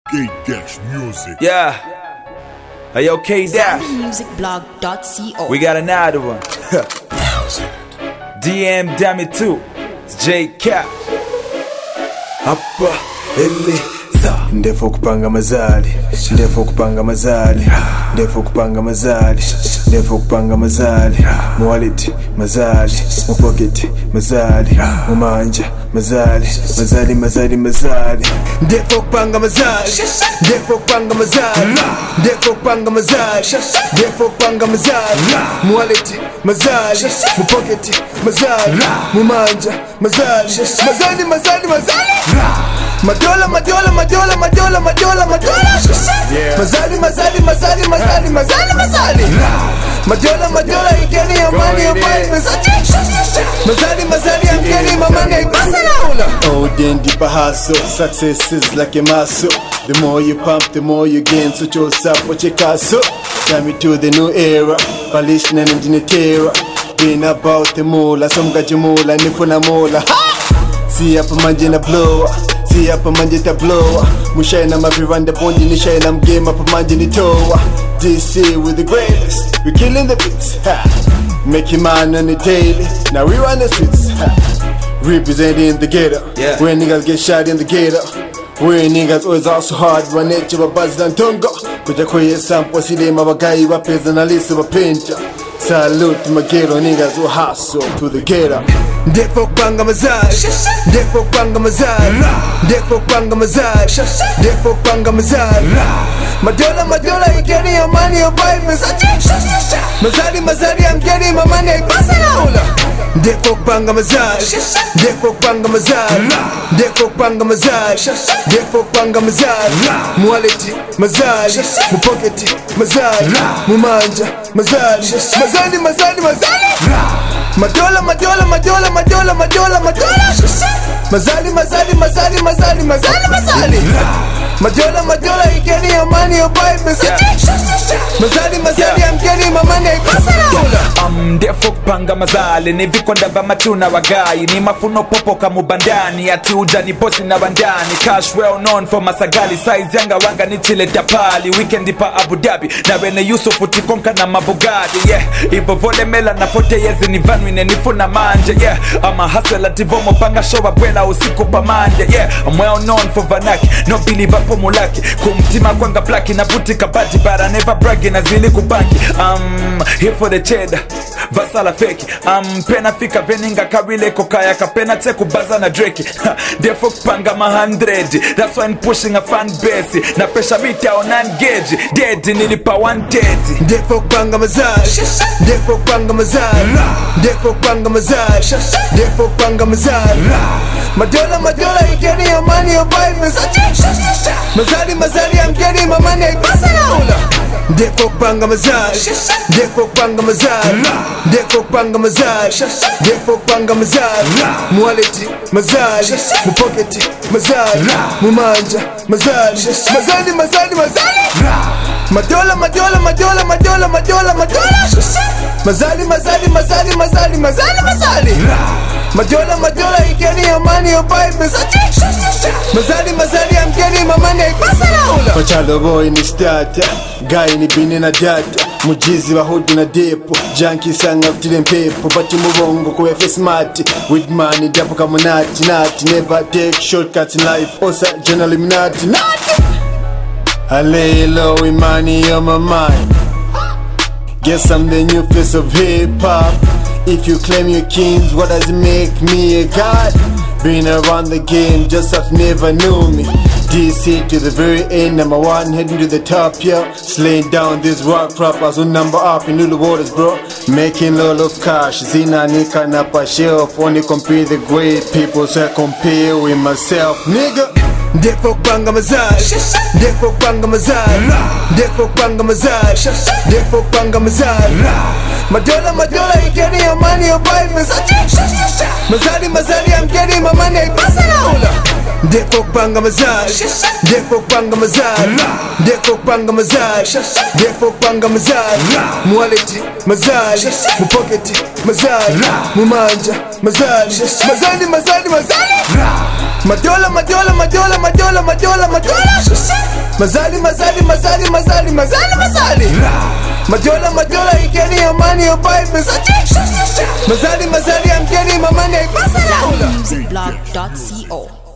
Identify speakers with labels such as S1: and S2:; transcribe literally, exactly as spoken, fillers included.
S1: K-Music.
S2: Yeah. Hey, yo, K-Dash.
S3: music blog dot co.
S2: We got another one. D M Damn It too. It's J-Cap.
S4: Hapa Eli ndefu kupanga mazali, ndefu kupanga mazali, ndefu kupanga mazali, ndefu kupanga mazali, mwaliti mazali, mpocket mazali, mumanja mazali, mazali mazali mazali, ndefu kupanga mazali, ndefu kupanga mazali, ndefu kupanga mazali, ndefu kupanga mazali, mwaliti mazali, mpocket mazali, mumanja mazali, mazali mazali mazali. Madola, madola, madola, madola, madola, madola. Mazali, mazali, mazali, mazali, mazali, mazali. Madola, madola, igeni ya mani ya mani mazali, mazali, ya mgeni mamani ya Barcelona.
S5: Oh, then deeper hustle, success is like a muscle. The more you pump, the more you gain. So choose up what you castle. Time me to the new era, Palishna and in the terror. Been about the mola, some got your mola, nifuna mola. See up a man a blower. See up a manje ta blower. Mushaina maviranda bondi ni shaina mgame up a manje ni toa. D C with the greatest. We killing the beats. Ha. Making man on the daily. Now we run the streets. Ha. Representing the ghetto.
S2: Yeah.
S5: Where niggas get shot in the ghetto. Where niggas always also hard. Run it to a buzz and tongo. Kuja kwe sample sile mabagai wapeza na lisi wapinja. Salute my ghetto niggas who hustle to the ghetto.
S4: Ndefu kupanga mazali, ndefu kupanga mazali, ndefu kupanga mazali, ndefu kupanga mazali. Madola, madola, igeni ya mani ya vibe mazali, mazali, ya mgeni mamani ya Barcelona. Ndefu kupanga mazali, ndefu kupanga mazali, ndefu kupanga mazali, ndefu kupanga mazali, mwaliti mazali, mpocket mazali, mumanja mazali, mazali, mazali, mazali. Madola, madola, madola, madola, madola, madola. Mazali, mazali, mazali, mazali, mazali, mazali. Madola, madola, igeni ya mani ya vibe mazali, mazali, ya mgeni mamani ya Barcelona.
S2: Um, ndefu kupanga mazali, ni vikonda va matuna wagai. Ni mafuno popo kamubandani, ati uja ni bosi na bandani. Cash well known for masagali, size yanga wanga ni chile tapali. Weekend pa Abu Dhabi, na wene Yusufu tikonka na mabugadi. Yeah, ivo vole mela na fote yezi ni vanwi ne nifuna manje. Yeah, I'm a hustler tivomo panga showa bwela usiku pa manje. Yeah, I'm well known for vanaki, no believe up mulaki. Kumtima kwanga plaki na buti kabati, but I never bragging na zili kubanki. Um, here for the cheddar, vasala feki. Um, pena fika veninga kawile kokaya kapena teku baza na dreki. Therefore kupanga ma hundred, that's why I'm pushing a fan base. Na pesha mita on engage, dead nilipa one thirty.
S4: Ndefu kupanga mazali, ndefu kupanga mazali, ndefu kupanga mazali, ndefu kupanga mazali. Madola, madola, igeni ya mani ya vibe mazali, mazali, ya mgeni mamani ya Barcelona. Ndefu kupanga mazali, ndefu kupanga mazali, ndefu kupanga mazali, ndefu kupanga mazali, mwaliti mazali, mpocket mazali, mumanja mazali, mazali, mazali, mazali. Madola, madola, madola, madola, madola, madola. Mazali, mazali, mazali, mazali, mazali, mazali. Madola, madola, igeni ya mani ya vibe mazali, mazali, ya mgeni mamani ya Barcelona.
S5: Pachalo boy ni starter, guy ni bini na data. Mujizi wa hudi na depo, junkie sanga kutile mpepo. Bati mubongo kwe fe smart, with money dapo kama nati, nati. Never take shortcuts in life, osa general eliminati, nati. I lay low with money on my mind. Guess I'm the new face of hip-hop. If you claim you're kings, what does it make me a god? Been around the game, just as never knew me. D C to the very end, number one, heading to the top, yeah. Slaying down these rock rappers who number up in new waters, bro. Making a lot of cash, zina nika na pa shelf. Only compare the great people, so I compare with myself, nigga.
S4: Ndefu kupanga mazali, ndefu kupanga mazali, ndefu kupanga mazali, ndefu kupanga mazali. Madola, madola, igeni ya mani ya vibe mazali, mazali, ya mgeni mamani ya Barcelona. Ndefu kupanga mazali, ndefu kupanga mazali, ndefu kupanga mazali, ndefu kupanga mazali, mwaliti mazali, mpocket mazali, mumanja mazali, mazali, mazali, mazali. Madola, madola, madola, madola, madola, madola.
S5: Mazali mazali mazali mazali mazali mazali Majola majola you getting your money your buy Mazali mazali I'm getting my money
S3: Zali music blog dot co.